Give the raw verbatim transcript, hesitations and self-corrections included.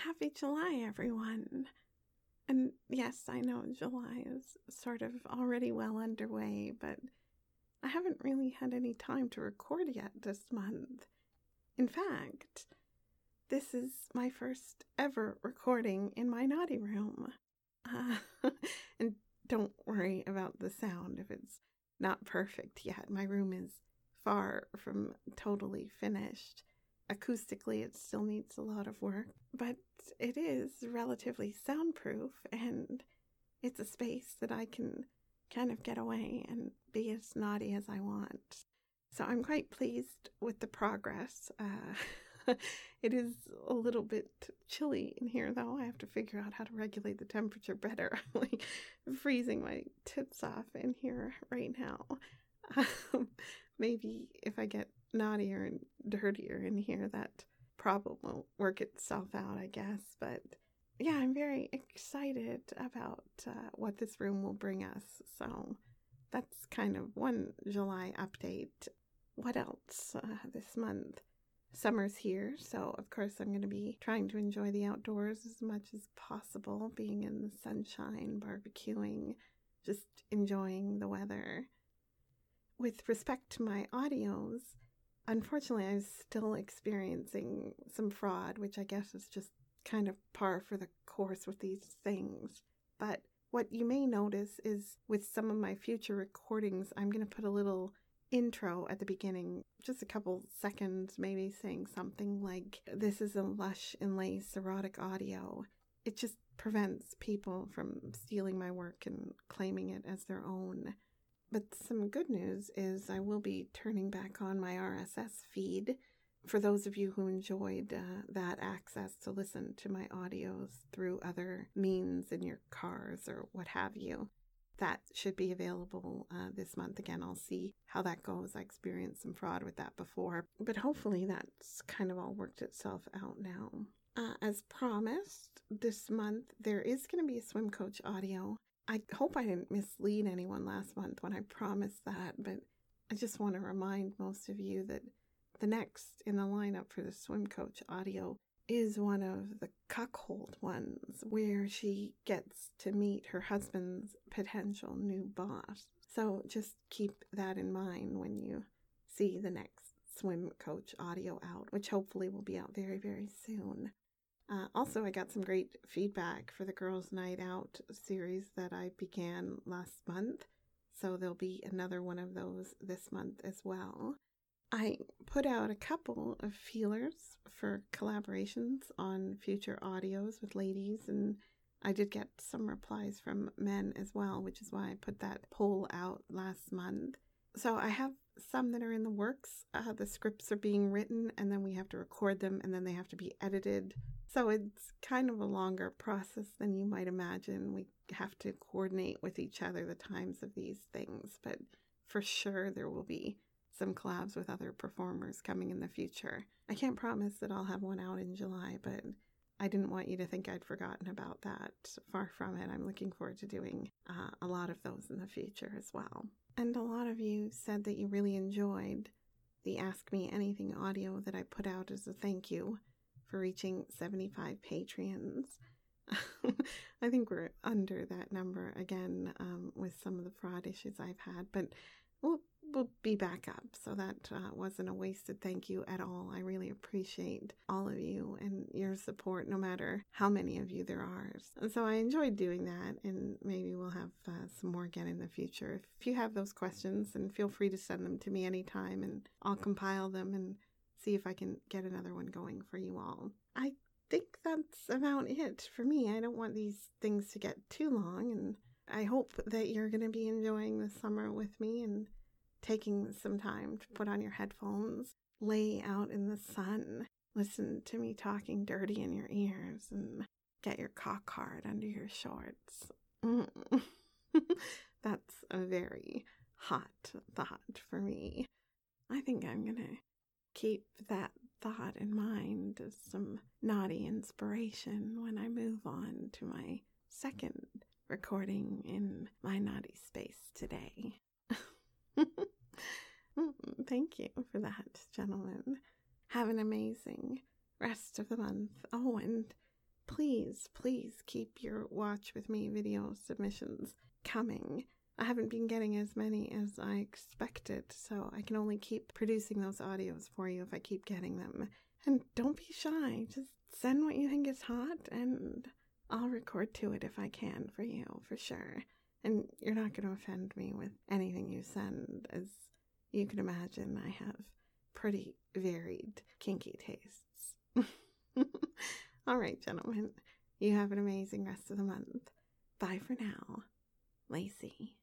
Happy July, everyone. And yes, I know July is sort of already well underway, but I haven't really had any time to record yet this month. In fact, this is my first ever recording in my naughty room. Uh, and don't worry about the sound if it's not perfect yet. My room is far from totally finished. Acoustically, it still needs a lot of work, but it is relatively soundproof, and it's a space that I can kind of get away and be as naughty as I want. So I'm quite pleased with the progress. Uh, it is a little bit chilly in here, though. I have to figure out how to regulate the temperature better. I'm like freezing my tits off in here right now. Um, maybe if I get naughtier and dirtier in here, that problem will work itself out, I guess. But yeah, I'm very excited about uh, what this room will bring us. So that's kind of one July update. What else uh, this month? Summer's here, so of course I'm going to be trying to enjoy the outdoors as much as possible, being in the sunshine, barbecuing, just enjoying the weather. With respect to my audios, unfortunately, I'm still experiencing some fraud, which I guess is just kind of par for the course with these things. But what you may notice is with some of my future recordings, I'm going to put a little intro at the beginning, just a couple seconds, maybe saying something like, "This is a lush and lace erotic audio." It just prevents people from stealing my work and claiming it as their own. But some good news is I will be turning back on my R S S feed. For those of you who enjoyed uh, that access to listen to my audios through other means in your cars or what have you, that should be available uh, this month. Again, I'll see how that goes. I experienced some fraud with that before, but hopefully that's kind of all worked itself out now. Uh, as promised, this month there is going to be a swim coach audio. I hope I didn't mislead anyone last month when I promised that, but I just want to remind most of you that the next in the lineup for the swim coach audio is one of the cuckold ones, where she gets to meet her husband's potential new boss. So just keep that in mind when you see the next swim coach audio out, which hopefully will be out very, very soon. Uh, also, I got some great feedback for the Girls' Night Out series that I began last month, so there'll be another one of those this month as well. I put out a couple of feelers for collaborations on future audios with ladies, and I did get some replies from men as well, which is why I put that poll out last month. So I have some that are in the works. Uh, the scripts are being written, and then we have to record them, and then they have to be edited. So it's kind of a longer process than you might imagine. We have to coordinate with each other the times of these things, but for sure there will be some collabs with other performers coming in the future. I can't promise that I'll have one out in July, but I didn't want you to think I'd forgotten about that. Far from it. I'm looking forward to doing uh, a lot of those in the future as well. And a lot of you said that you really enjoyed the Ask Me Anything audio that I put out as a thank you for reaching seventy-five Patreons. I think we're under that number again um, with some of the fraud issues I've had, but we'll, we'll be back up. So that uh, wasn't a wasted thank you at all. I really appreciate all of you and your support, no matter how many of you there are. And so I enjoyed doing that, and maybe we'll have uh, some more again in the future. If you have those questions, then feel free to send them to me anytime, and I'll compile them and see if I can get another one going for you all. I think that's about it for me. I don't want these things to get too long, and I hope that you're going to be enjoying the summer with me and taking some time to put on your headphones, lay out in the sun, listen to me talking dirty in your ears, and get your cock hard under your shorts. Mm. That's a very hot thought for me. I think I'm going to keep that thought in mind as some naughty inspiration when I move on to my second recording in my naughty space today. Thank you for that, gentlemen. Have an amazing rest of the month. Oh, and please, please keep your Watch With Me video submissions coming. I haven't been getting as many as I expected, so I can only keep producing those audios for you if I keep getting them. And don't be shy. Just send what you think is hot, and I'll record to it if I can for you, for sure. And you're not going to offend me with anything you send. As you can imagine, I have pretty varied kinky tastes. All right, gentlemen. You have an amazing rest of the month. Bye for now. Lacey.